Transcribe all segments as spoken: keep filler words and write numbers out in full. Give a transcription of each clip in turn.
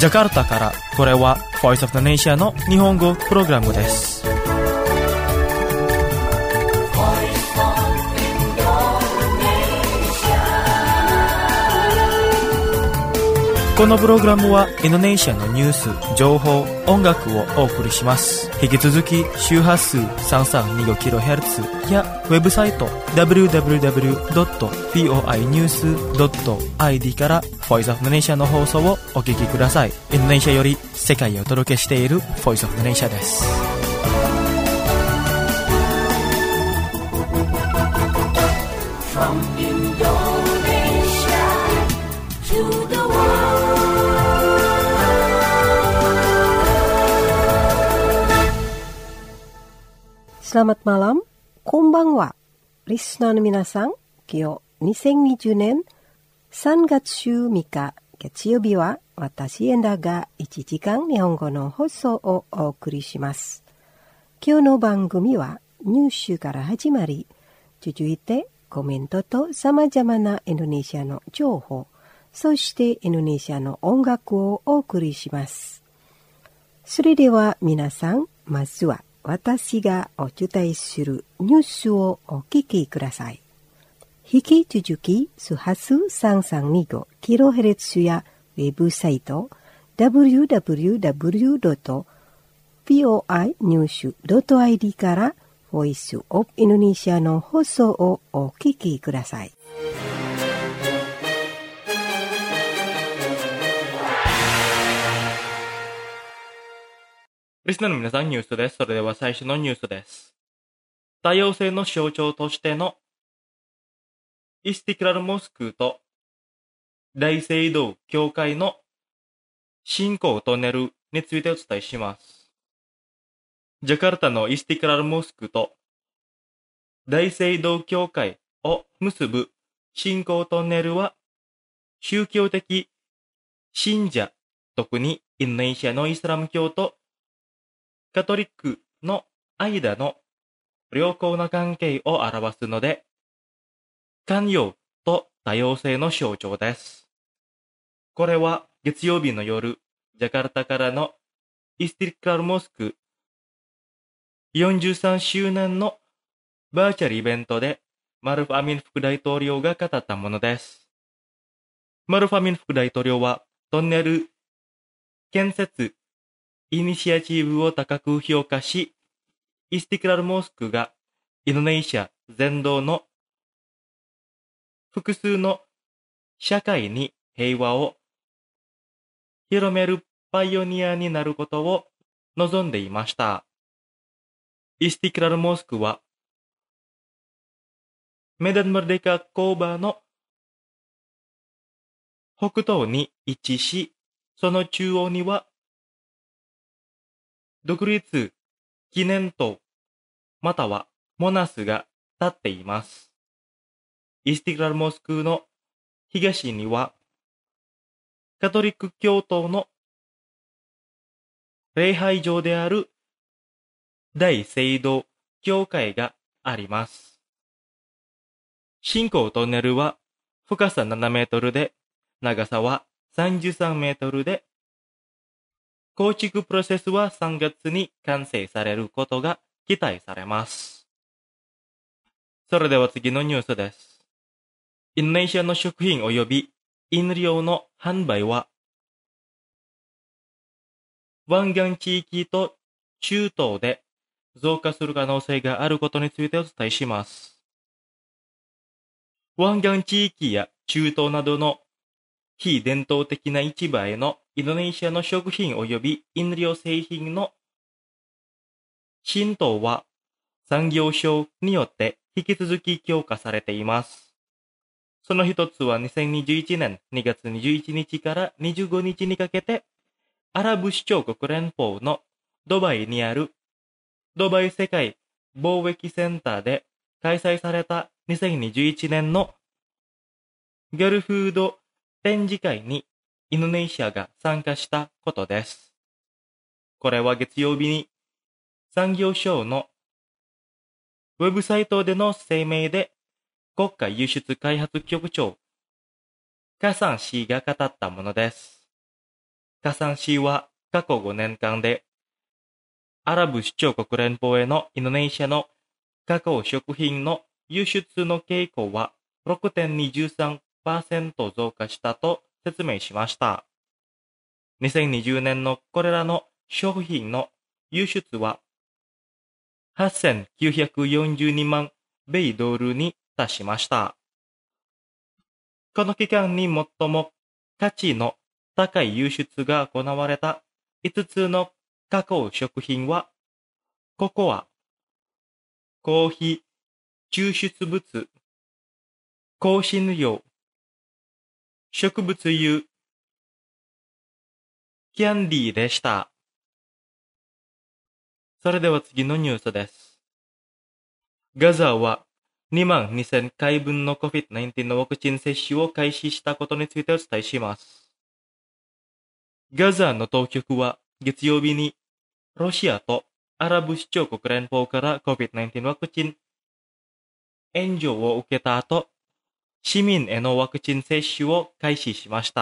ジャカルタから、これは Voice of the Nation の日本語プログラムです。このプログラムはインドネシアのニュース、情報、音楽をお送りします。引き続き周波数 さんさんにごキロヘルツ やウェブサイト ダブリューダブリューダブリュードットフォイニュースドットアイディー から Voice of the Nation の放送をお聞きください。インドネシアより世界へお届けしている Voice of the Nation です。From Indonesia to the Selamat malam, konbanwa. Listenerの皆さん、今日にせんにじゅうねんさんがつじゅうみっか月曜日は私エンダがいちじかん日本語の放送をお送りします。今日の番組はニュースから始まり、続いてコメントと様々なインドネシアの情報、そしてインドネシアの音楽をお送りします。それでは皆さん、まずは私がお伝えするニュースをお聞きください。引き続き、周波数さんさんにごキロヘルツ やウェブサイト ダブリューダブリューダブリュードットフォイニュースドットアイディー からボイスオブインドネシアの放送をお聞きください。 リスナーの皆さん、ニュースです。それでは最初のニュースです。多様性の象徴としてのイスティクラルモスクと大聖堂教会の信仰トンネルについてお伝えします。ジャカルタのイスティクラルモスクと大聖堂教会を結ぶ信仰トンネルは宗教的信者、特にインドネシアのイスラム教とカトリックの間の良好な関係を表すので、寛容と多様性の象徴です。これは月曜日の夜、ジャカルタからのイスティクラルモスクよんじゅうさんしゅうねんのバーチャルイベントでマルフ・アミン副大統領が語ったものです。マルフ・アミン副大統領はトンネル建設イニシアチブを高く評価し、イスティクラルモスクがインドネシア全土の複数の社会に平和を広めるパイオニアになることを望んでいました。イスティクラルモスクはメダン・マルデカ・コーバーの北東に位置し、その中央には独立記念塔またはモナスが立っています。イスティクラルモスクの東にはカトリック教徒の礼拝場である大聖堂教会があります。信仰トンネルは深さななメートルで長さはさんじゅうさんメートルで構築プロセスはさんがつに完成されることが期待されます。それでは次のニュースです。インドネシアの食品及び飲料の販売は湾岸地域と中東で増加する可能性があることについてお伝えします。湾岸地域や中東などの非伝統的な市場へのインドネシアの食品及び飲料製品の浸透は産業省によって引き続き強化されています。その一つはにせんにじゅういちねんにがつにじゅういちにちからにじゅうごにちにかけてアラブ首長国連邦のドバイにあるドバイ世界貿易センターで開催されたにせんにじゅういちねんのギャルフード展示会にインドネシアが参加したことです。これは月曜日に産業省のウェブサイトでの声明で国家輸出開発局長カサン氏が語ったものです。 カサン市は過去ごねんかんで、アラブ首長国連邦へのインドネシアのカカオ食品の輸出の傾向は ろくてんにじゅうさんパーセント 増加したと説明しました。にせんにじゅうねんのこれらの商品の輸出ははっせんきゅうひゃくよんじゅうにまん米ドルに達しました。この期間に最も価値の高い輸出が行われたいつつのカカオ食品は、ココア、コーヒー、抽出物、香辛料、植物油、キャンディーでした。それでは次のニュースです。ガザはにまんにせんかいぶんの コビッドナインティーン のワクチン接種を開始したことについてお伝えします。ガザの当局は月曜日にロシアとアラブ首長国連邦から コビッドナインティーン ワクチン援助を受けた後、市民へのワクチン接種を開始しました。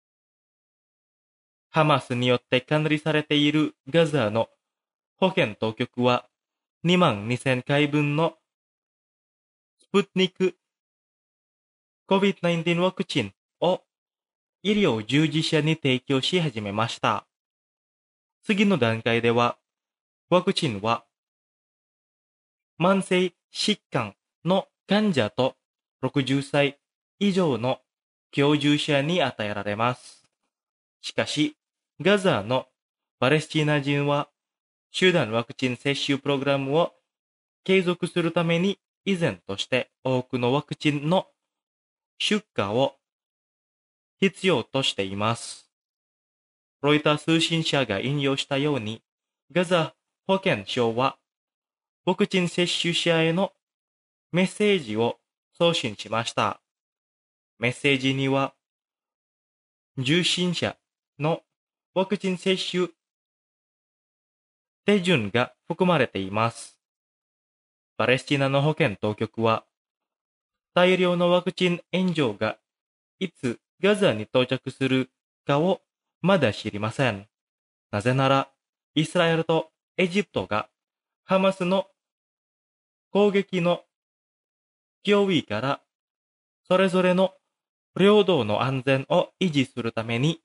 ハマスによって管理されているガザの保健当局はにまんにせんかいぶんのスプットニク コビッドナインティーン ワクチンを医療従事者に提供し始めました。次の段階では、ワクチンは慢性疾患の患者とろくじゅっさい以上の居住者に与えられます。しかし、ガザのパレスチナ人は集団ワクチン接種プログラムを継続するために依然として多くのワクチンの出荷を必要としています。ロイター通信社が引用したように、ガザ保健省はワクチン接種者へのメッセージを送信しました。メッセージには、受診者のワクチン接種手順が含まれています。パレスチナの保健当局は、大量のワクチン援助がいつガザに到着するかをまだ知りません。なぜなら、イスラエルとエジプトがハマスの攻撃の脅威からそれぞれの領土の安全を維持するために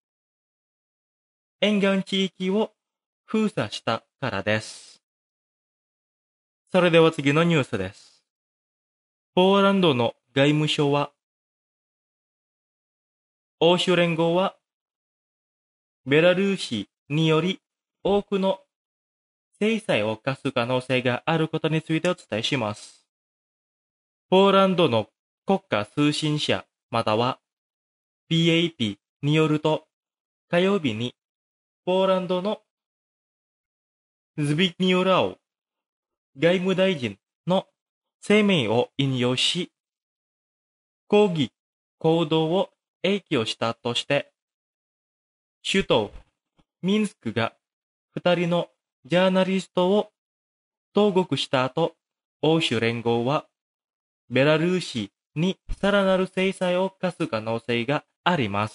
沿岸地域を封鎖したからです。それでは次のニュースです。ポーランドの外務省は、欧州連合はベラルーシにより多くの制裁を科す可能性があることについてお伝えします。ポーランドの国家通信社または ピーエーピー によると、火曜日にポーランドのズビグニュー・ラオ外務大臣の声明を引用し、抗議行動を影響したとして、首都ミンスクが二人のジャーナリストを投獄した後、欧州連合はベラルーシにさらなる制裁を科す可能性があります。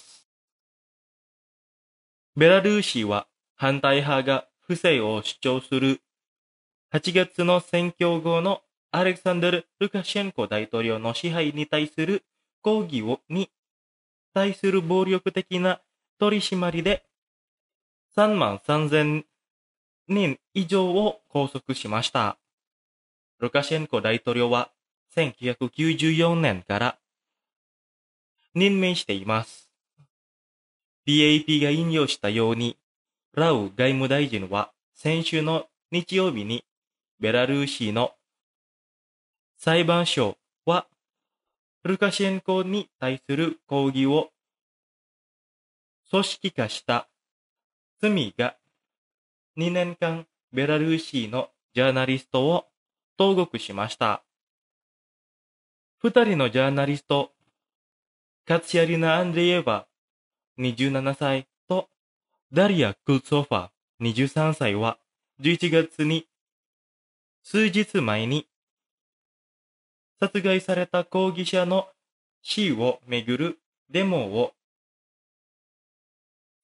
ベラルーシは反対派が不正を主張するはちがつの選挙後のアレクサンダル・ルカシェンコ大統領の支配に対する抗議をに対する暴力的な取り締まりでさんまんさんぜんにん以上を拘束しました。ルカシェンコ大統領はせんきゅうひゃくきゅうじゅうよねんから任命しています。ピーエーピー が引用したように、ラウ外務大臣は先週の日曜日にベラルーシの裁判所はルカシェンコに対する抗議を組織化した罪がにねんかんベラルーシのジャーナリストを投獄しました。二人のジャーナリスト、カツヤリナ・アンドレイエヴァにじゅうななさいとダリア・クルツォファにじゅうさんさいはじゅういちがつに数日前に殺害された抗議者の死をめぐるデモを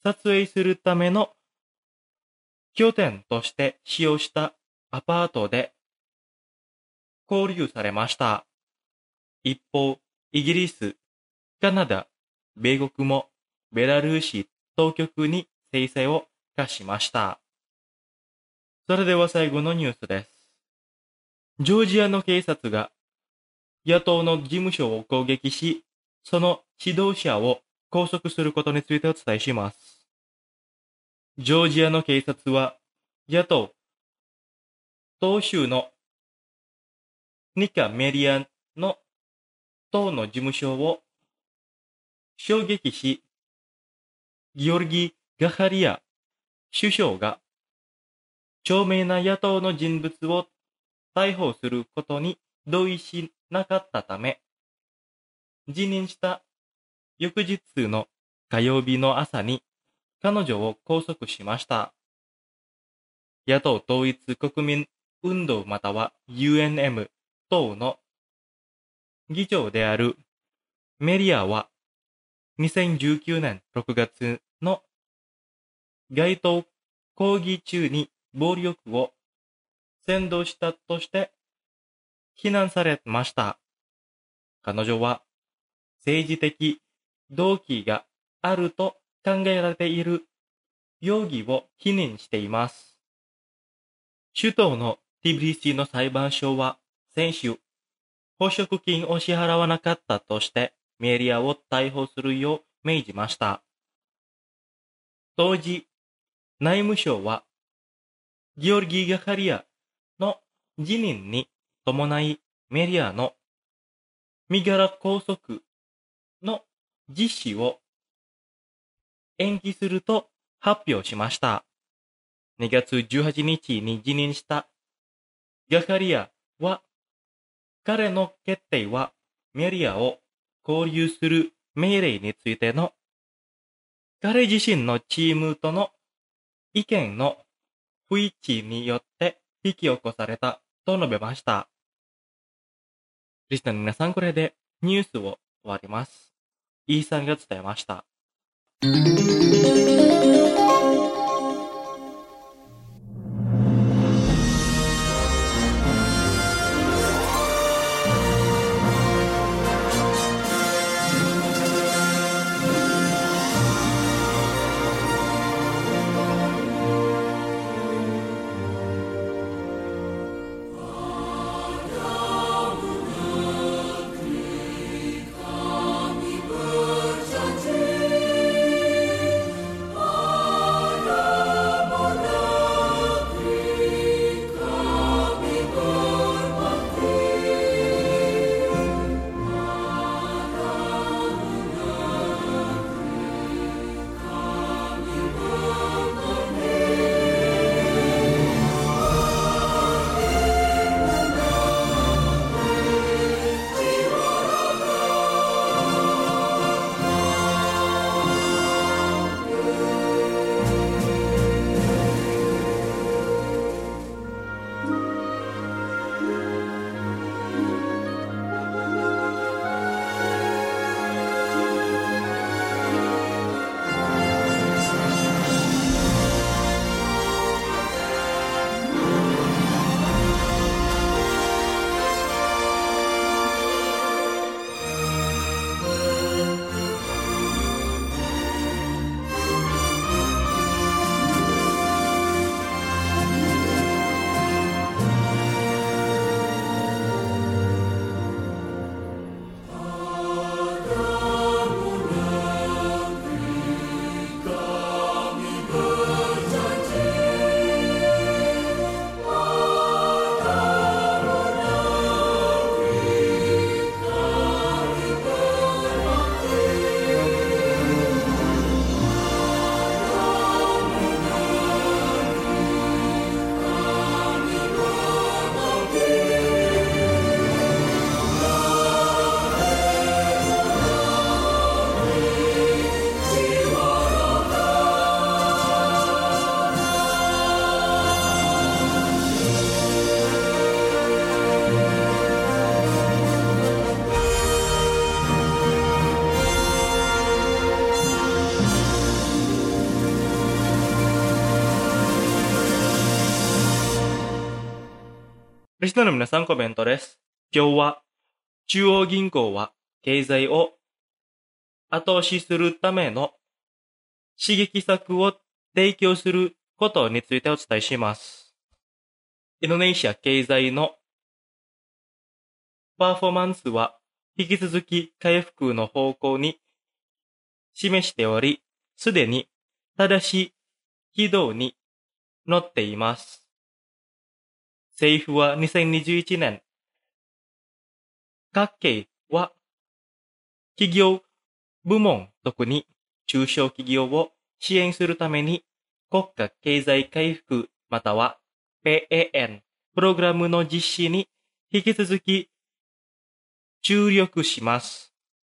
撮影するための拠点として使用したアパートで拘留されました。一方、イギリス、カナダ、米国もベラルーシ当局に制裁を科しました。それでは最後のニュースです。ジョージアの警察が野党の事務所を攻撃し、その指導者を拘束することについてお伝えします。ジョージアの警察は野党、党州のニカ・メリアンの党の事務所を襲撃し、ギオルギ・ガハリア首相が著名な野党の人物を逮捕することに同意しなかったため、辞任した翌日の火曜日の朝に彼女を拘束しました。野党統一国民運動または ユーエヌエム 党の議長であるメリアはにせんじゅうきゅうねんろくがつの街頭抗議中に暴力を扇動したとして非難されました。彼女は政治的動機があると考えられている容疑を否認しています。首都のティビリシの裁判所は先週、保釈金を支払わなかったとしてメリアを逮捕するよう命じました。当時、内務省はギオルギー・ガハリアの辞任に伴いメリアの身柄拘束の実施を延期すると発表しました。にがつじゅうはちにちに辞任したガハリアは、彼の決定はメリアを拘留する命令についての彼自身のチームとの意見の不一致によって引き起こされたと述べました。リスナーの皆さん、これでニュースを終わります。イーさんが伝えました。 Berjanji リスナーの皆さんコメントです。今日は中央銀行は経済を後押しするための刺激策を提供することについてお伝えします。インドネシア経済のパフォーマンスは引き続き回復の方向に示しており、すでに正しい軌道に乗っています。政府はにせんにじゅういちねん、各界は企業部門、特に中小企業を支援するために国家経済回復または ピーエーエヌ プログラムの実施に引き続き注力します。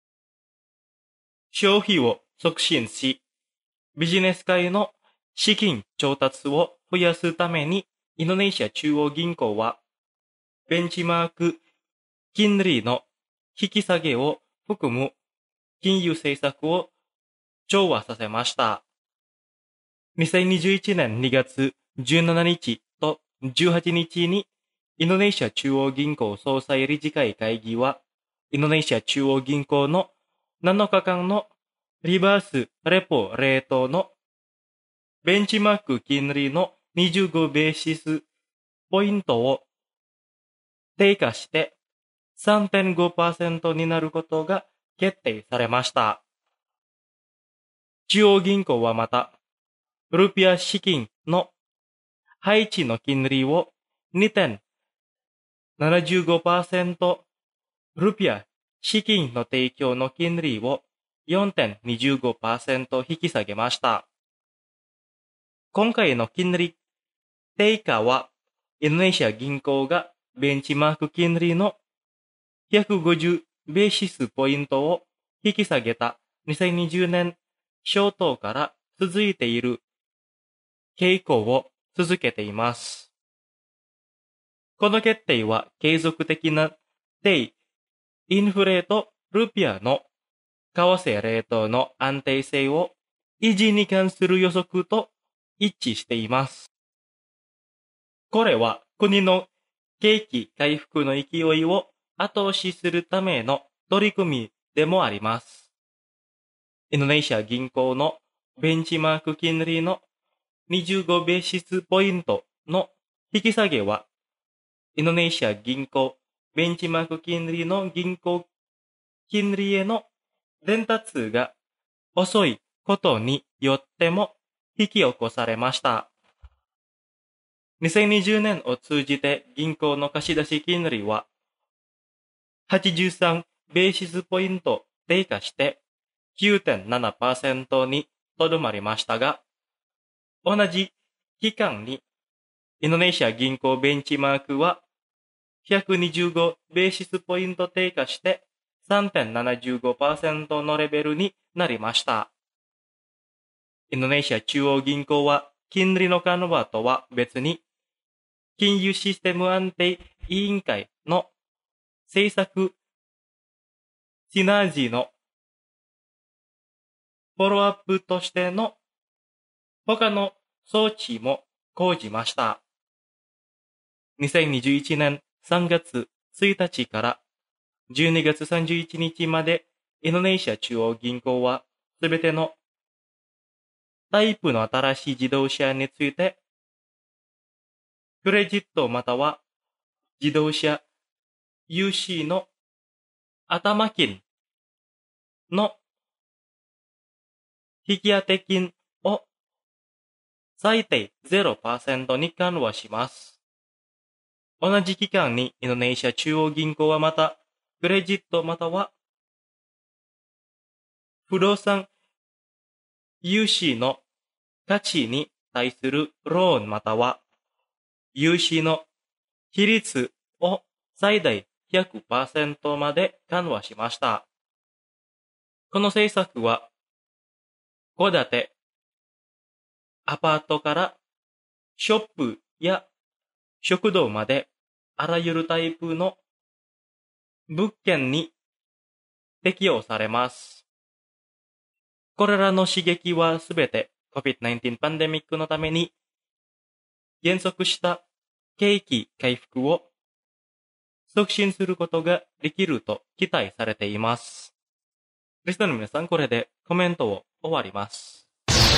消費を促進し、ビジネス界の資金調達を増やすためにインドネシア中央銀行はベンチマーク金利の引き下げを含む金融政策を調和させました。にせんにじゅういちねんにがつじゅうしちにちとじゅうはちにちにインドネシア中央銀行総裁理事会会議はインドネシア中央銀行のなのかかんのリバースレポレートのベンチマーク金利のにじゅうごベーシスポイントを低下して さんてんごパーセント になることが決定されました。中央銀行はまた、ルピア資金の配置の金利を にてんななじゅうごパーセント、ルピア資金の提供の金利を よんてんにじゅうごパーセント 引き下げました。今回の金利低下は、インドネシア銀行がベンチマーク金利のひゃくごじゅうベーシスポイントを引き下げたにせんにじゅうねん初頭から続いている傾向を続けています。この決定は継続的な低インフレとルピアの為替レートの安定性を維持に関する予測と一致しています。これは国の景気回復の勢いを後押しするための取り組みでもあります。インドネシア銀行のベンチマーク金利のにじゅうごベーシスポイントの引き下げは、インドネシア銀行ベンチマーク金利の銀行金利への伝達が遅いことによっても引き起こされました。にせんにじゅうねんを通じて銀行の貸出金利ははちじゅうさんベーシスポイント低下して きゅうてんななパーセント にとどまりましたが、同じ期間にインドネシア銀行ベンチマークはひゃくにじゅうごベーシスポイント低下して さんてんななじゅうごパーセント のレベルになりました。インドネシア中央銀行は金利の緩和とは別に金融システム安定委員会の政策シナージーのフォローアップとしての他の装置も講じました。にせんにじゅういちねんさんがつついたちからじゅうにがつさんじゅういちにちまでインドネシア中央銀行はすべてのタイプの新しい自動車についてクレジットまたは自動車融資の頭金の引き当て金を最低 ゼロパーセント に緩和します。同じ期間にインドネシア中央銀行はまたクレジットまたは不動産融資の価値に対するローンまたは融資の比率を最大 ひゃくパーセント まで緩和しました。この政策は戸建て、アパートからショップや食堂まであらゆるタイプの物件に適用されます。これらの刺激はすべて コビッドナインティーン パンデミックのために減速した景気回復を促進することができると期待されています。リスナーの皆さん、これでコメントを終わります。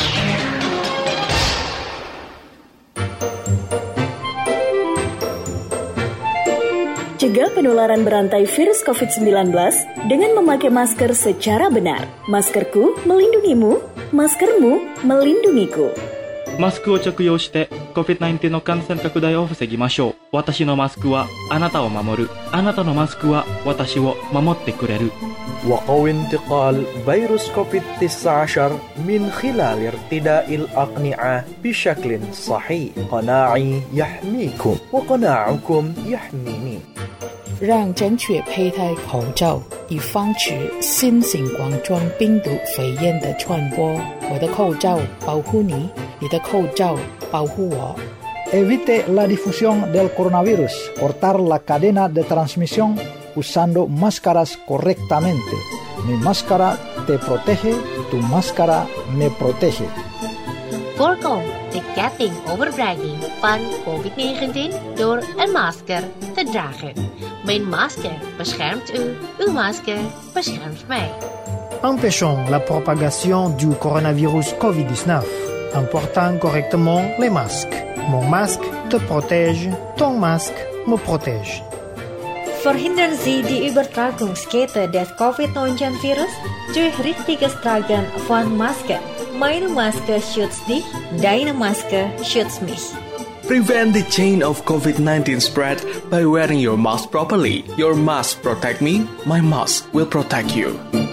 Cegah penularan berantai virus covid sembilan belas dengan memakai masker secara benar. Maskerku melindungimu, maskermu melindungiku. マスクを着用して コビッドナインティーン の感染拡大を防ぎましょう。私のマスクはあなたを守る。あなたのマスクは私を守ってくれる。 وقوي انتقال فيروس كوفيد تسعة عشر من خلال ارتداء الأقنعة بشكل صحيح. قناعي يحميكم وقناعكم يحميني. 让正确佩戴口罩，以防止新型冠状病毒肺炎的传播。我的口罩保护你，你的口罩保护我。 Evite la difusión del coronavirus. Cortar la cadena de transmisión usando máscaras correctamente. Mi máscara te protege, tu máscara me protege. Voorkom de ketting overbrenging van covid negentien door een masker te dragen. Mijn masker beschermt u, uw masker beschermt mij. Empêchons la propagation du coronavirus covid dix-neuf en portant correctement les masques. Mon masque te protège, ton masque me protège. Verhindern Sie die Übertragungskette des covid neunzehn virus durch richtiges Tragen von Masken. Meine Maske schützt dich, deine Maske schützt mich. Prevent the chain of covid nineteen spread by wearing your mask properly. Your mask protect me, my mask will protect you.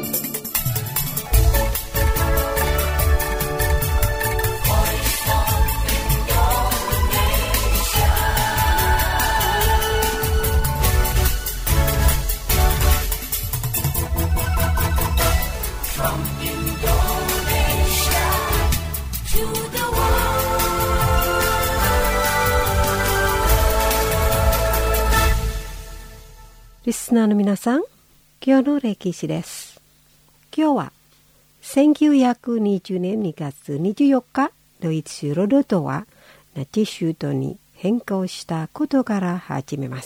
From Indonesia to the world. リスナーの皆さん、今日の歴史です。今日はせんきゅうひゃくにじゅうねんにがつにじゅうよっか、ドイツロド島はナチ首都に変更したことから始めます。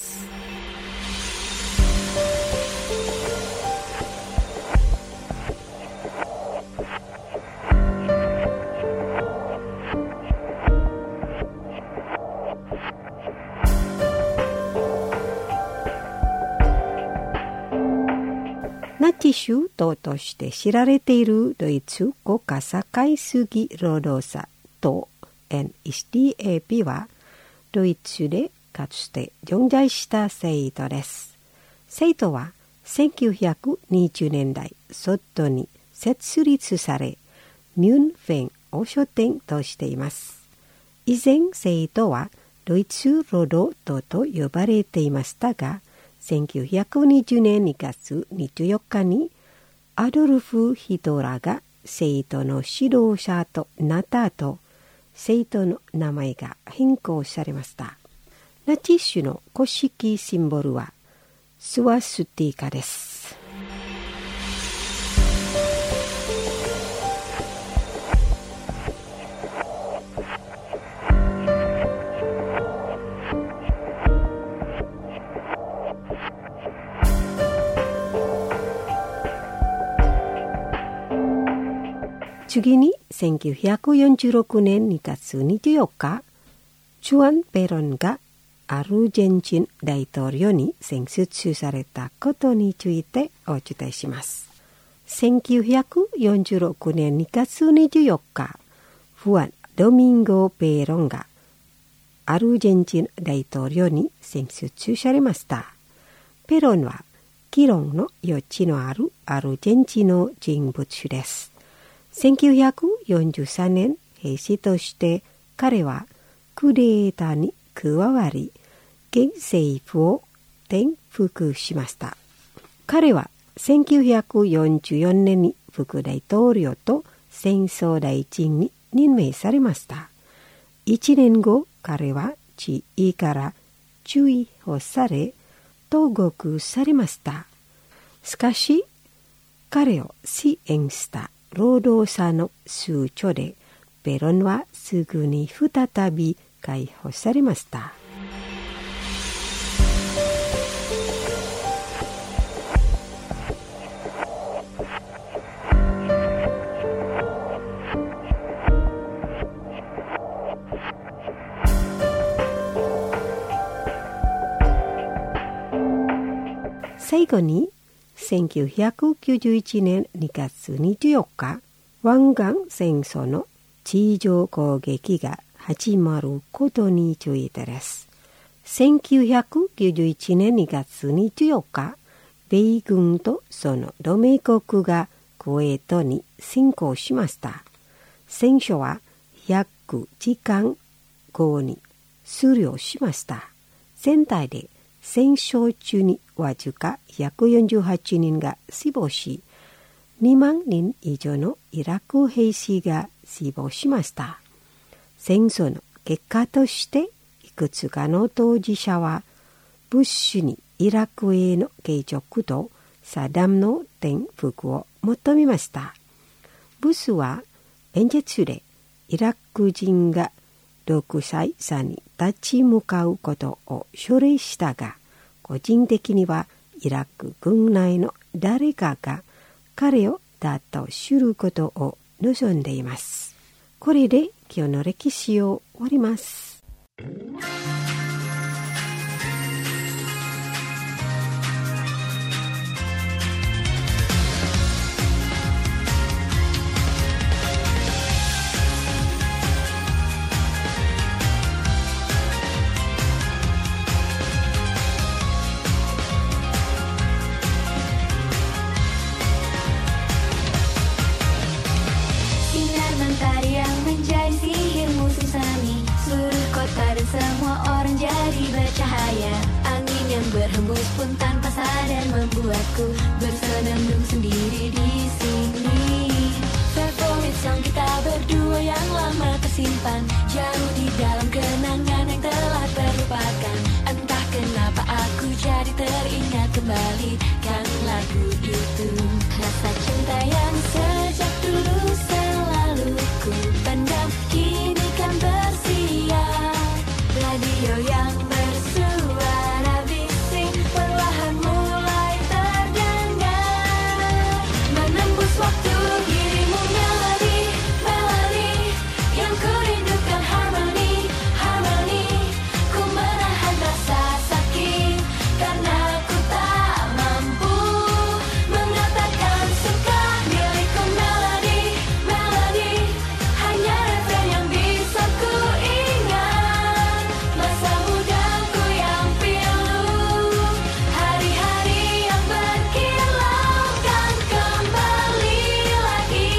ナチ首都として知られているドイツ国家社会主義労働者党 エヌエスディーエーピー はドイツでかつて存在した政党です。政党はせんきゅうひゃくにじゅうねんだい初頭に設立され、ミュンフェンを拠点としています。以前政党はドイツ労働党と呼ばれていましたが、せんきゅうひゃくにじゅうねんにがつにじゅうよっかにアドルフ・ヒトラーが政党の指導者となった後、政党の名前が変更されました。ナチ種の公式シンボルはスワスティカです。次にせんきゅうひゃくよんじゅうろくねんにがつにじゅうよっか、ジュアン・ペロンがアルゼンチン大統領に選出されたことについてお伝えします。せんきゅうひゃくよんじゅうろくねんにがつにじゅうよっか、フアン・ドミンゴ・ペロンがアルゼンチン大統領に選出されました。ペロンは議論の余地のあるアルゼンチンの人物です。せんきゅうひゃくよんじゅうさんねん、兵士として彼はクーデターに加わり、現政府を転覆しました。彼はせんきゅうひゃくよんじゅうよねんに副大統領と戦争大臣に任命されました。いちねんご、彼は地位から追放され、投獄されました。しかし、彼を支援した労働者の主張で、ペロンはすぐに再び解放されました。 最後にせんきゅうひゃくきゅうじゅういちねんにがつにじゅうよっか、湾岸戦争の地上攻撃が始まることについてです。せんきゅうひゃくきゅうじゅういちねんにがつにじゅうよっか、米軍とその同盟国がクウェートに侵攻しました。戦争はひゃくじかんごに終了しました。全体で戦争中にわずかひゃくよんじゅうはちにんが死亡し、にまんにん以上のイラク兵士が死亡しました。戦争の結果としていくつかの当事者はブッシュにイラクへの継続とサダムの転覆を求めました。ブッシュは演説でイラク人が独裁者に立ち向かうことを奨励したが、個人的にはイラク軍内の誰かが彼をだと知ることを望んでいます。これで今日の歴史を終わります。 Semua orang jadi bercahaya. Angin yang berhembus pun tanpa sadar membuatku bersenandung sendiri di sini. Favorit song kita berdua yang lama tersimpan, jauh di dalam kenangan yang telah terlupakan. Entah kenapa aku jadi teringat kembali kan lagu itu. Rasa cinta yang sejak dulu selalu ku pendam, kini kan bersiar. Radio yang bersuara bising perlahan mulai terdengar, menembus waktu dirimu melodi, melodi yang ku rindukan harmoni, harmoni. Ku menahan rasa sakit karena ku tak mampu mengatakan suka milikku. Melodi, melodi hanya refrain yang bisa ku ingat. Masa mudaku yang pilu, hari-hari yang berkilau kan kembali lagi.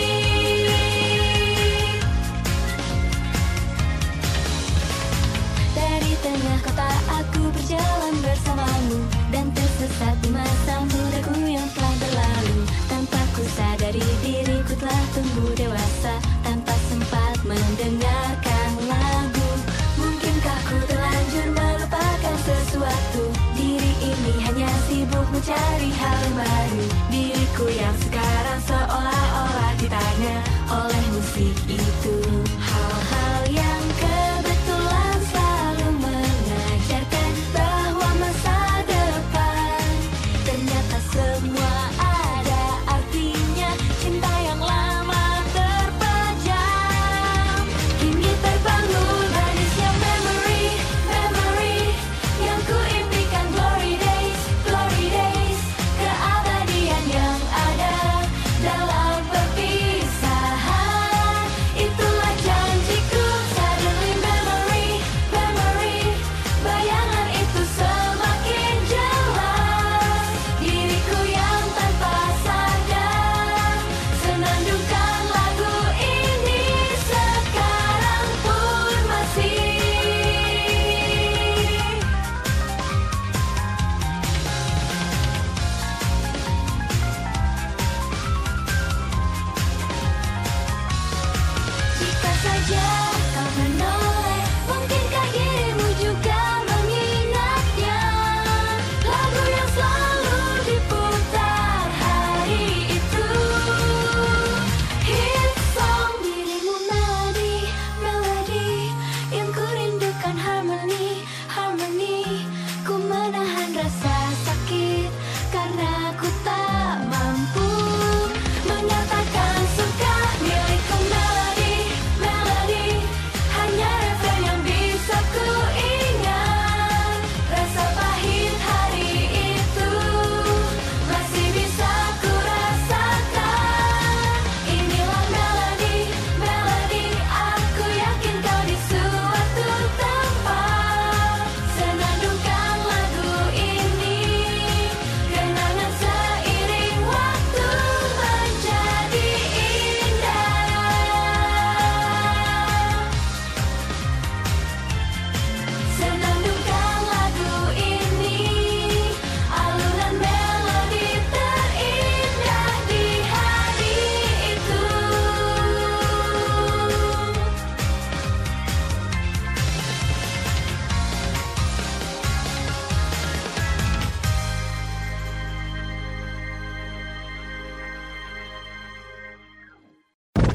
Dari tengah kota aku berjalan bersamamu, dan tersesat di masa mudaku yang telah berlalu. Tanpa ku sadari diriku telah tumbuh dewasa, tanpa sempat mendengarkan lagu. Mungkinkah ku terlanjur melupakan sesuatu? Diri ini hanya sibuk mencari hal yang baru. Diriku yang sekarang seolah-olah ditanya oleh musik itu. Hal-hal yang kebetulan selalu mengajarkan bahwa masa depan ternyata semua ada artinya. Cinta yang lama terpejam kini terbangun manisnya memory, memory yang ku impikan. Glory days, glory days, keabadian yang ada.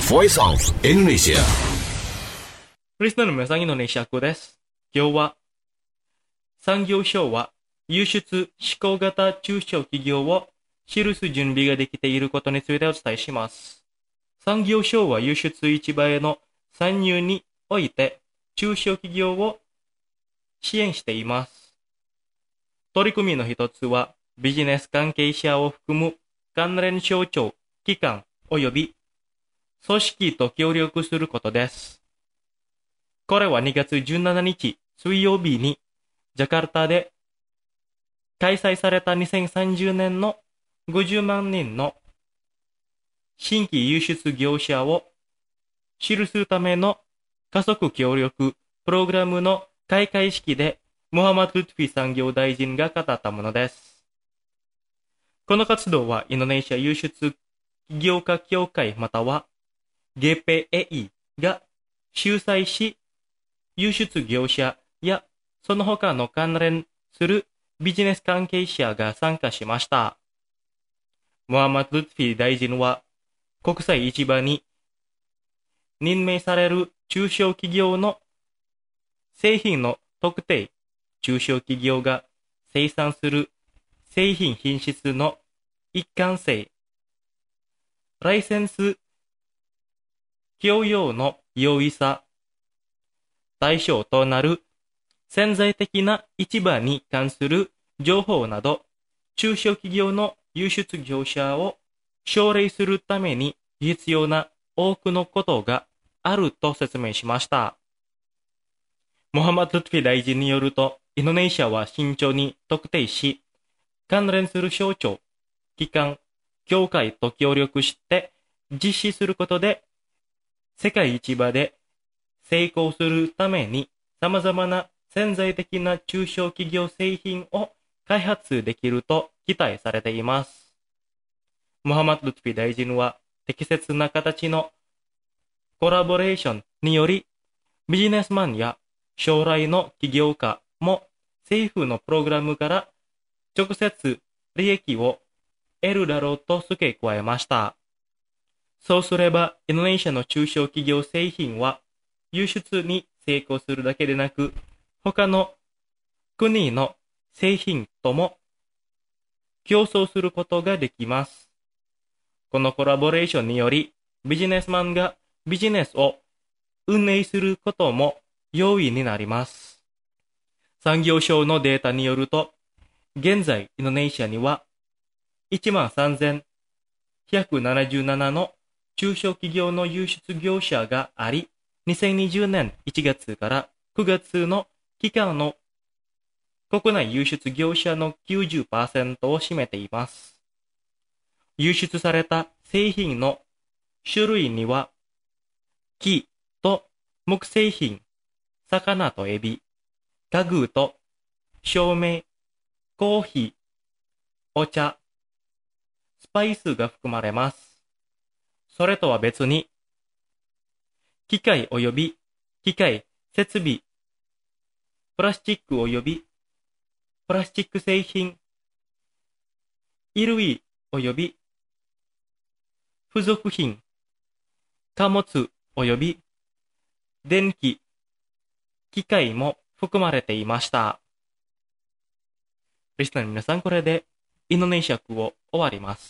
Voice of Indonesia。 リスナーの皆さん、インドネシア語です。今日は産業省は輸出指向型中小企業を記す準備ができていることについてお伝えします。産業省は輸出市場への参入において中小企業を支援しています。取り組みの一つはビジネス関係者を含む関連省庁、機関及び組織と協力することです。これはにがつじゅうしちにち水曜日にジャカルタで開催されたにせんさんじゅうねんのごじゅうまんにんの新規輸出業者を記すための加速協力プログラムの開会式でムハマド・ルトフィ産業大臣が語ったものです。この活動はインドネシア輸出企業家協会または ジェーピーエーイー が主催し、輸出業者やその他の関連するビジネス関係者が参加しました。ムハマド・ルトフィ大臣は国際市場に任命される中小企業の製品の特定、中小企業が生産する製品品質の一貫性、ライセンス供与の容易さ、対象となる潜在的な市場に関する情報など、中小企業の輸出業者を奨励するために必要な多くのことがあると説明しました。ムハマド・ルトフィ大臣によると、インドネシアは慎重に特定し、関連する省庁、機関、協会と協力して実施することで、世界市場で成功するために様々な潜在的な中小企業製品を開発できると期待されています。ムハマド・ルトフィ大臣は適切な形のコラボレーションによりビジネスマンや将来の起業家も政府のプログラムから直接利益を得るだろうと付け加えました。そうすれば、インドネシアの中小企業製品は輸出に成功するだけでなく、他の国の製品とも競争することができます。このコラボレーションにより、ビジネスマンがビジネスを運営することも容易になります。産業省のデータによると、現在インドネシアにはいちまんさんぜんひゃくななじゅうななの中小企業の輸出業者があり、にせんにじゅうねんいちがつからくがつの期間の国内輸出業者の きゅうじゅっパーセント を占めています。輸出された製品の種類には、木と木製品、魚とエビ、家具と照明、コーヒー、お茶、スパイスが含まれます。それとは別に、機械及び機械、設備、プラスチック及びプラスチック製品、衣類及び付属品、貨物及び電気、機械も含まれていました。リスナーの皆さん、これでインドネシア語を終わります。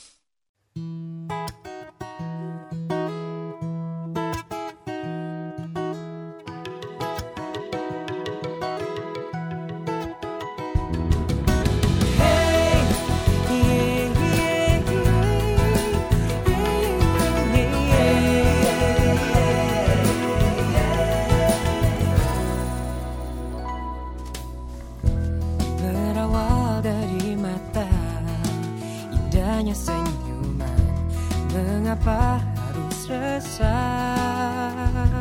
Mengapa harus resah?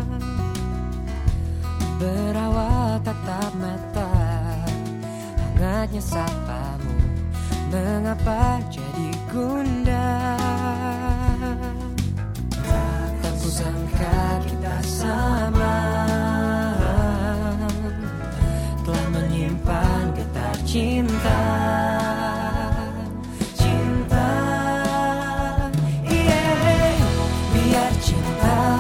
Berawal tatap mata, hangatnya sapamu. Mengapa jadi gundah? Tak kusangka kita sama, telah menyimpan getar cinta. Cinta, yeah, biar cinta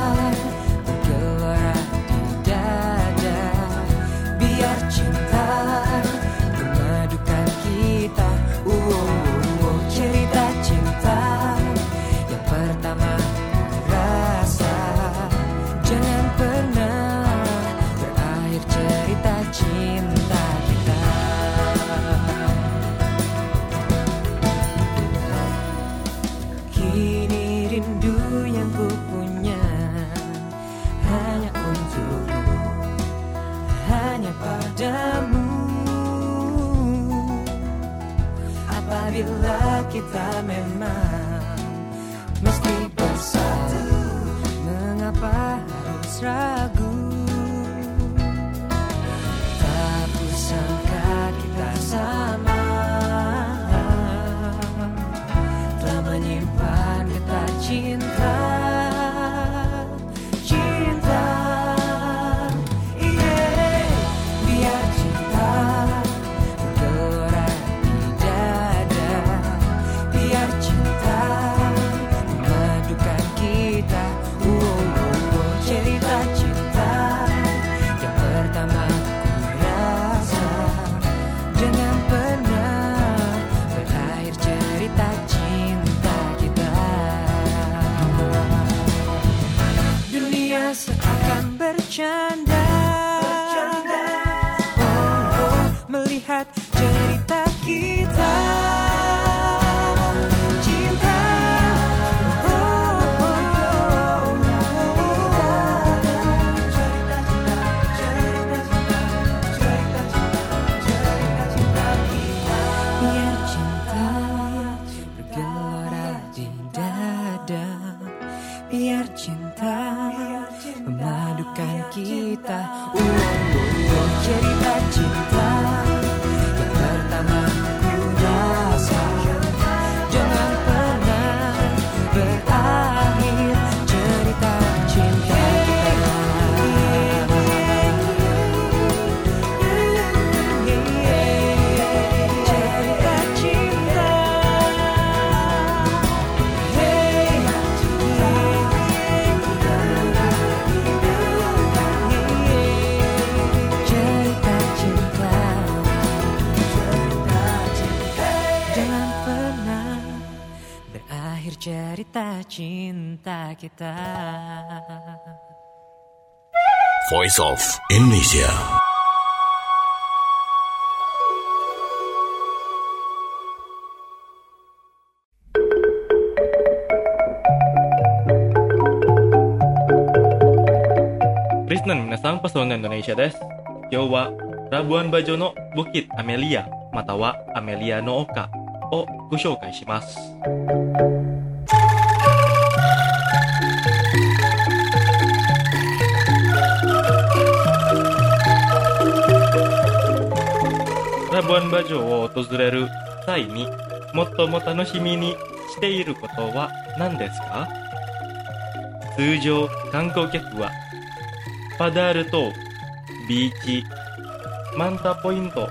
Bila kita memang mesti bersatu, mengapa harus ragu? Tak kusangka kita sama, telah menyimpan getah cinta. Bercanda, bercanda. Oh, oh, melihat cerita kita. Cinta, oh, oh, oh, oh. Cerita, cinta, cerita, cinta, cerita, cinta, cerita, cinta kita. Biar cinta bergelora di dada, biar cinta memadukan kita. Uh, uh, uh, cerita cinta yang pertama ku rasa, jangan pernah berakhir cerita cinta kita. Cerita cinta. Hey, cerita cinta kita. Voice of Indonesia. Listener minasang pesona Indonesia desu. Kyou wa Labuan Bajo no Bukit Amelia matawa Amelia no Oka o goshoukai shimasu. Labuan Bajoを訪れる際に最も楽しみにしていることは何ですか？通常観光客はパダール島、ビーチ、マンタポイント、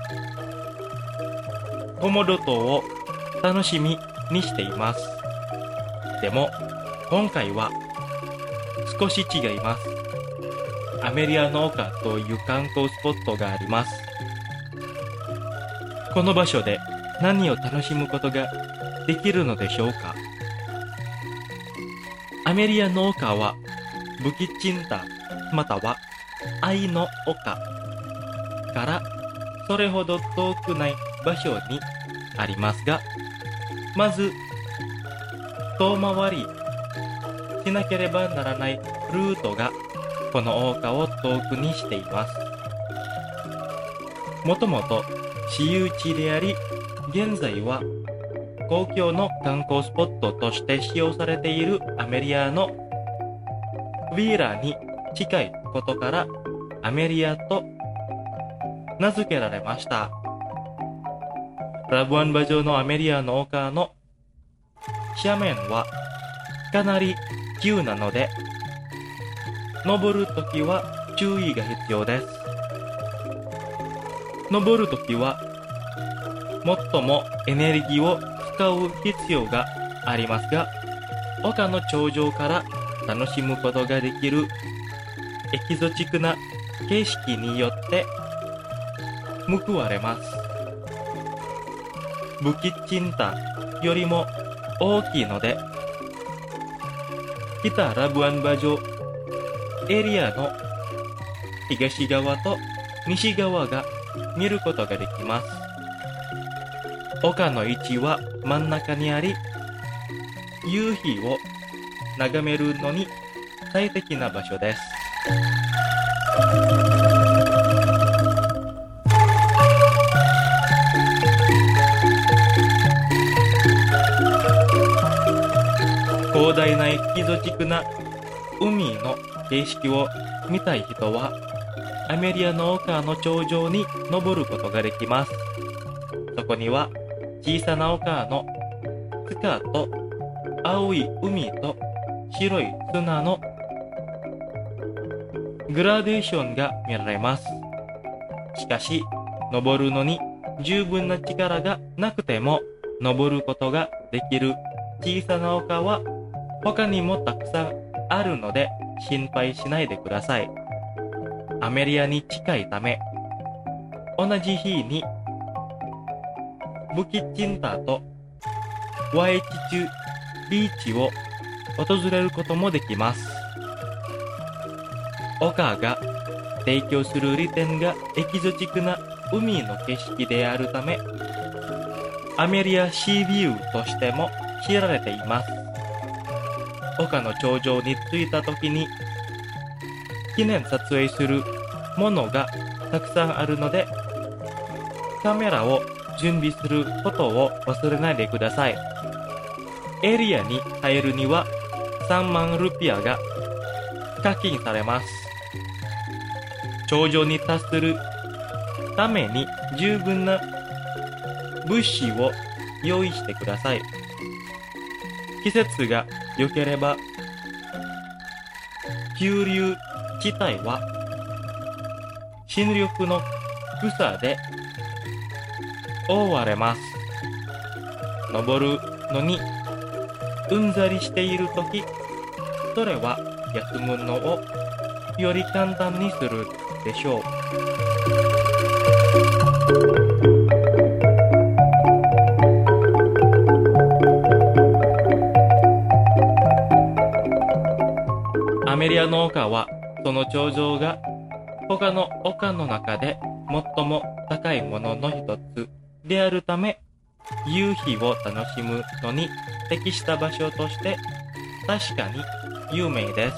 コモド島を楽しみにしています。でも今回は少し違います。アメリアの丘という観光スポットがあります。この場所で何を楽しむことができるのでしょうか？アメリアの丘はブキチンタまたは愛の丘からそれほど遠くない場所にありますが、まず遠回りしなければならないルートがこの丘を遠くにしています。もともと私有地であり、現在は公共の観光スポットとして使用されているアメリアのウィーラーに近いことからアメリアと名付けられました。ラブアンバ城のアメリアの丘の斜面はかなり急なので、登るときは注意が必要です。登るときは最もエネルギーを使う必要がありますが、丘の頂上から楽しむことができるエキゾチックな景色によって報われます。ブキチンタよりも大きいので、北ラブアンバ城エリアの東側と西側が見ることができます。丘の位置は真ん中にあり、夕日を眺めるのに最適な場所です。 キゾチックな海の景色を見たい人はアメリアの丘の頂上に登ることができます。そこには小さな丘の塚と青い海と白い砂のグラデーションが見られます。しかし、登るのに十分な力がなくても登ることができる小さな丘は他にもたくさんあるので心配しないでください。アメリアに近いため、同じ日にブキッチンタとワイチチュビーチを訪れることもできます。丘が提供する利点がエキゾチックな海の景色であるため、アメリアシービューとしても知られています。丘の頂上に着いた時に記念撮影するものがたくさんあるので、カメラを準備することを忘れないでください。エリアに入るにはさんまんルピアが課金されます。頂上に達するために十分な物資を用意してください。季節が良ければ急流地帯は新緑の草で覆われます。登るのにうんざりしているとき、それは休むのをより簡単にするでしょう。アメリアの丘はその頂上が他の丘の中で最も高いものの一つであるため、夕日を楽しむのに適した場所として確かに有名です。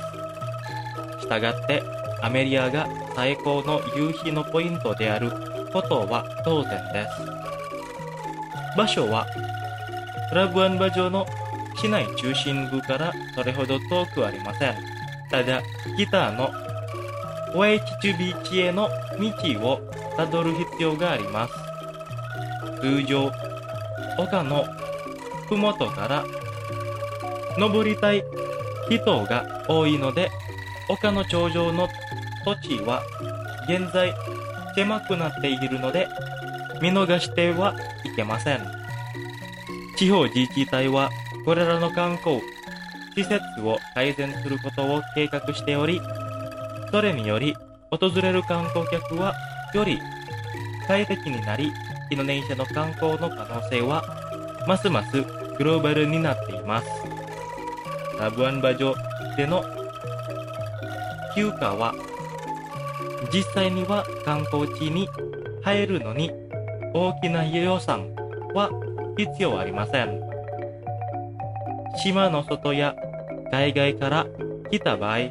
したがってアメリアが最高の夕日のポイントであることは当然です。場所はラブアンバジョの市内中心部からそれほど遠くありません。ただ北のワイチチュビーチへの道をたどる必要があります。通常丘のふもとから登りたい人が多いので、丘の頂上の土地は現在狭くなっているので見逃してはいけません。地方自治体はこれらの観光施設を改善することを計画しており、それにより訪れる観光客はより快適になり、インドネシアの観光の可能性はますますグローバルになっています。ラブアンバジョでの休暇は実際には観光地に入るのに大きな予算は必要ありません。島の外や海外から来た場合、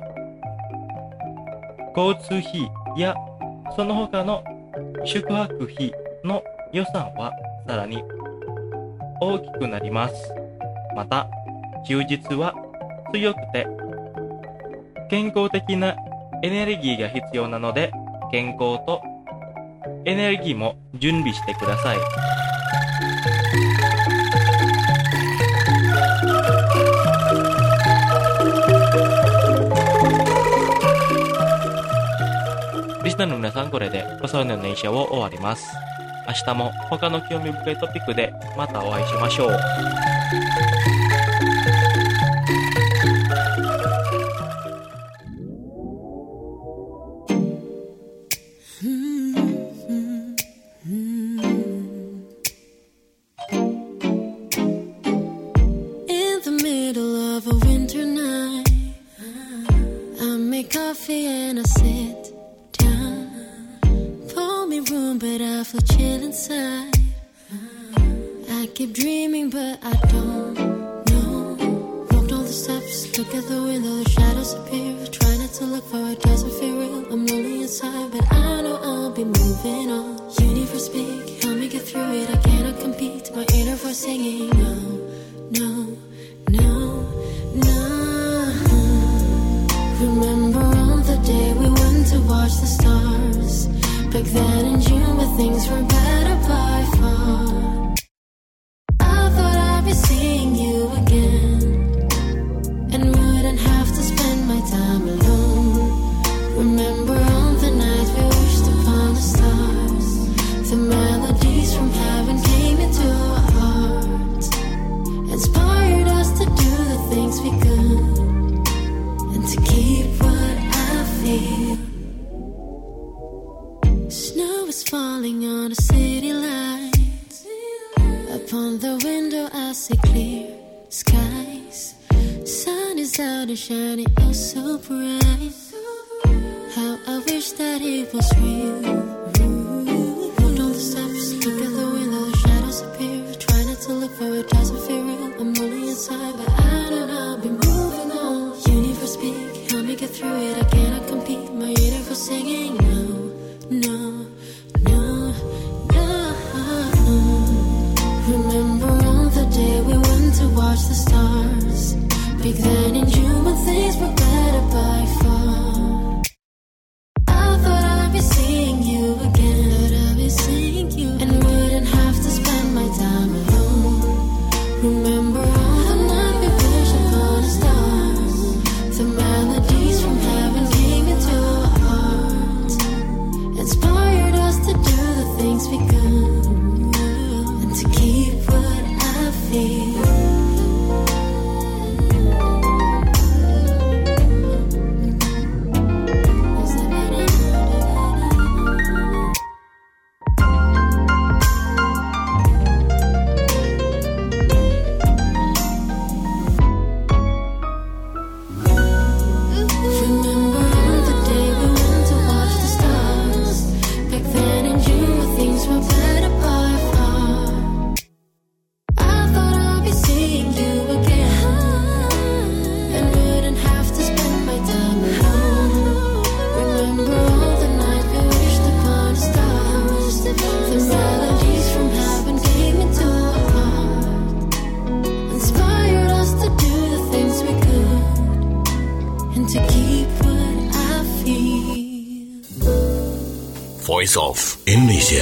交通費やその他の宿泊費の予算はさらに大きくなります。また、休日は強くて健康的なエネルギーが必要なので、健康とエネルギーも準備してください。リスナーの皆さん、これでコサウンドネイシャを終わります。明日も他の興味深いトピックでまたお会いしましょう。 Keep dreaming, but I don't know. Walked all the steps, look at the window, the shadows appear. Try not to look for it, doesn't feel real. I'm lonely inside, but I know I'll be moving on. Universe speak, help me get through it. I cannot compete, my inner voice singing. No, no, no, no. Upon the window I see clear skies. Sun is out and shining oh so bright. How I wish that it was real. Hold on the steps, look at the window, the shadows appear. Try not to look for it, doesn't feel real. I'm only inside, but I don't know, I'll be moving on. Universe speak, help me get through it. I cannot compete, my universe singing. No, no, no, no. Remember on the day we went to watch the stars. Back then in June when things were better by far. I thought I'd be seeing you again, thought I'd be seeing you, and wouldn't have to spend my time alone. Remember all the night we wished upon the stars. The melodies from heaven came into our hearts, inspired us to do the things we could, and to keep what I feel. Voice of Indonesia.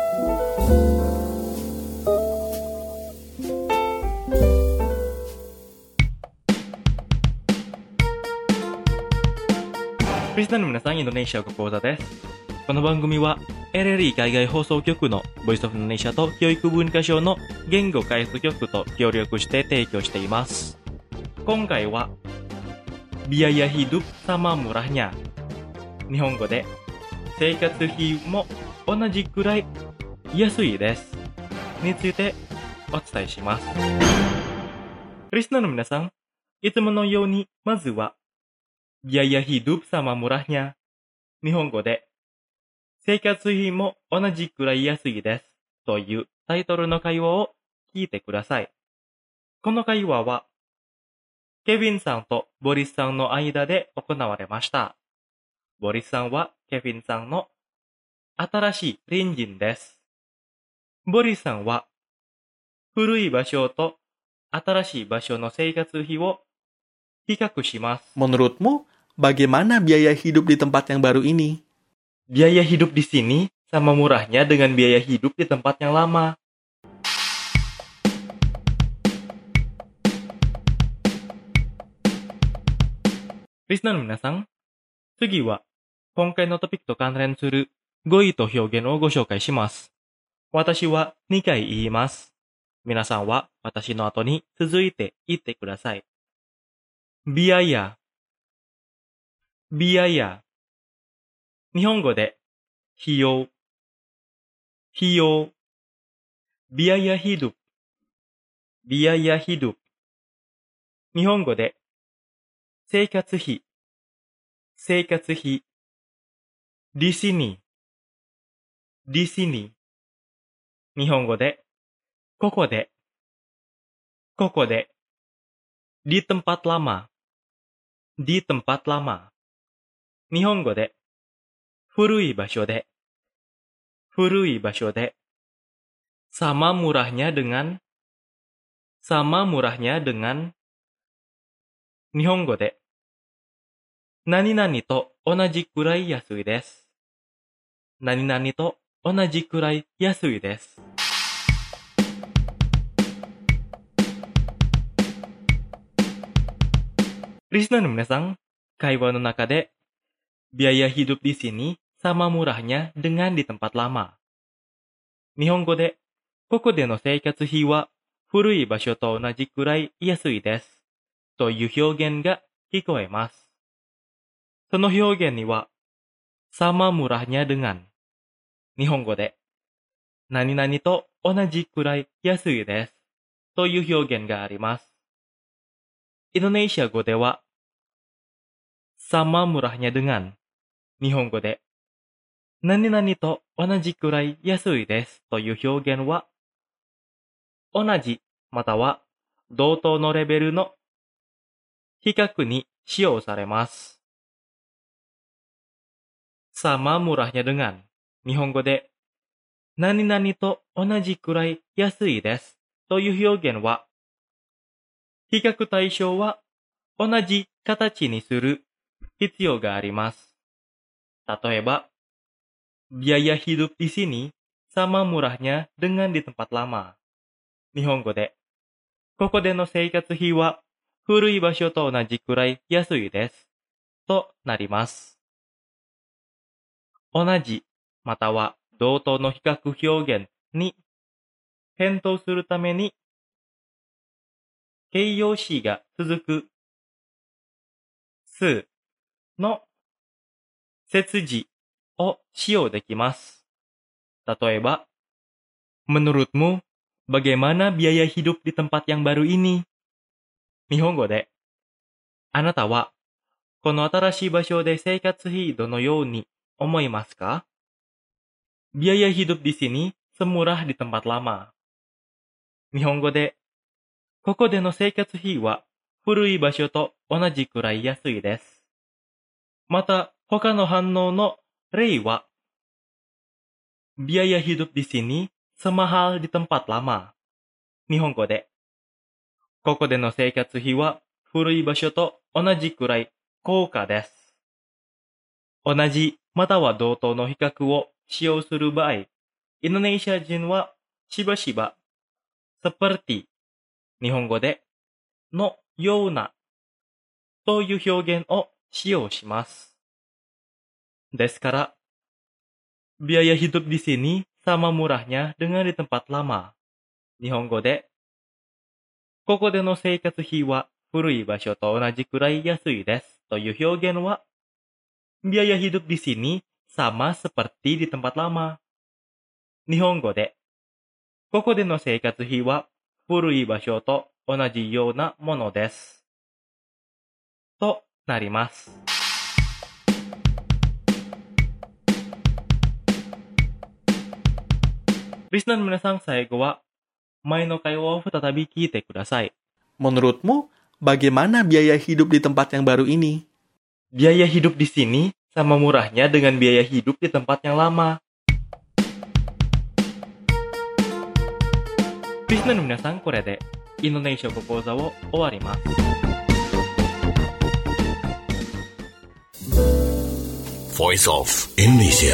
リスナーの皆さん、インドネシア語講座です。この番組は エルエルイー 海外放送局のボイスオフインドネシアと教育文化省の言語開発局と協力して提供しています。今回はbiaya hidup sama murahnya、日本語で生活費も同じくらい安いですについてお伝えします。リスナーの皆さん、いつものようにまずはbiaya hidup sama murahnya、日本語で生活費も同じくらい安いですというタイトルの会話を聞いてください。この会話はケビンさんとボリスさんの間で行われました。ボリスさんはケビンさんの新しい隣人です。ボリスさんは古い場所と新しい場所の生活費を比較します。 Menurutmu, bagaimana biaya hidup di tempat yang baru ini? Biaya hidup di sini sama murahnya dengan biaya hidup di tempat yang lama. Listener の皆さん、次は今回のトピックと関連する語彙と表現をご紹介します。私はにかい言います。皆さんは私の後に続いて言ってください。biaya、biaya、日本語で費用、費用、biaya hidup、biaya hidup、日本語で生活費、生活費、di sini、di sini、日本語でここで、ここで、di tempat lama、di tempat lama、日本語で古い場所で、古い場所で、sama murahnya dengan、sama murahnya dengan、日本語で何々と同じくらい安いです。何々と同じくらい安いです。リスナーの皆さん、会話の中でbiaya hidup di sini sama murahnya dengan di tempat lama。日本語でここでの生活費は古い場所と同じくらい安いですという表現が聞こえます。その表現にはsama murahnya dengan、日本語で何々と同じくらい安いですという表現があります。インドネシア語では、sama murahnya dengan、日本語で、何々と同じくらい安いですという表現は、同じまたは同等のレベルの比較に使用されます。sama murahnya dengan、日本語で、何々と同じくらい安いですという表現は、比較対象は同じ形にする必要があります。例えば、biaya hidup di sini sama murahnya dengan di tempat lama。日本語で、ここでの生活費は古い場所と同じくらい安いです。となります。同じまたは同等の比較表現に返答するために形容詞が続くすの接字を使用できます。例えば、menurutmu bagaimana biaya hidup di tempat yang baru ini？日本語で、あなたはこの新しい場所で生活費どのように思いますか？ biaya hidup di sini semurah di tempat lama。日本語で、ここでの生活費は古い場所と同じくらい安いです。また、他の反応の例は、biaya hidup di sini semahal di tempat lama。日本語で、ここでの生活費は古い場所と同じくらい高価です。同じまたは同等の比較を使用する場合、インドネシア人はしばしば、seperti、日本語で、のような、という表現を使用します。ですから、biaya hidup di sini sama murahnya dengan di tempat lama。日本語で、ここでの生活費は古い場所と同じくらい安いです。という表現は、biaya hidup di sini sama seperti di tempat lama。日本語で、ここでの生活費は古い場所と同じようなものです。となります。リスナーの皆さん、最後は前の会話を再び聞いてください。 Menurutmu, bagaimana biaya hidup di tempat yang baru ini? Biaya hidup di sini sama murahnya dengan biaya hidup di tempat yang lama。リスナーの皆さん、これでインドネシア語講座を終わります。 Voice of Indonesia。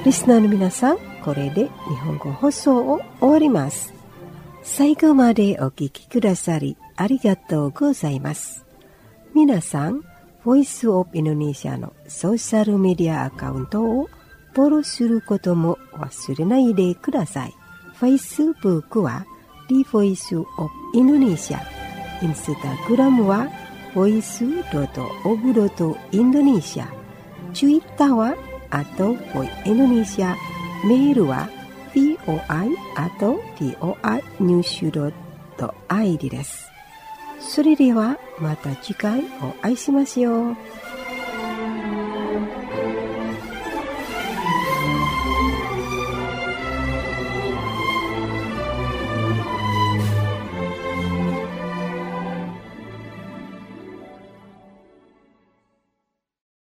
リスナーの皆さん、これで日本語放送を終わります。最後までお聞きくださりありがとうございます。皆さん、ボイスオブインドネシアのソーシャルメディアアカウントをフォローすることも忘れないでください。Facebook は The Voice of Indonesia、Instagram は ボイスドットオブドットインドネシア、Twitter はあと ボイインドネシア、メールは ブイオアイ あと ブイオアイ ニュース ドットアイディー です。それではまた次回お会いしましょう。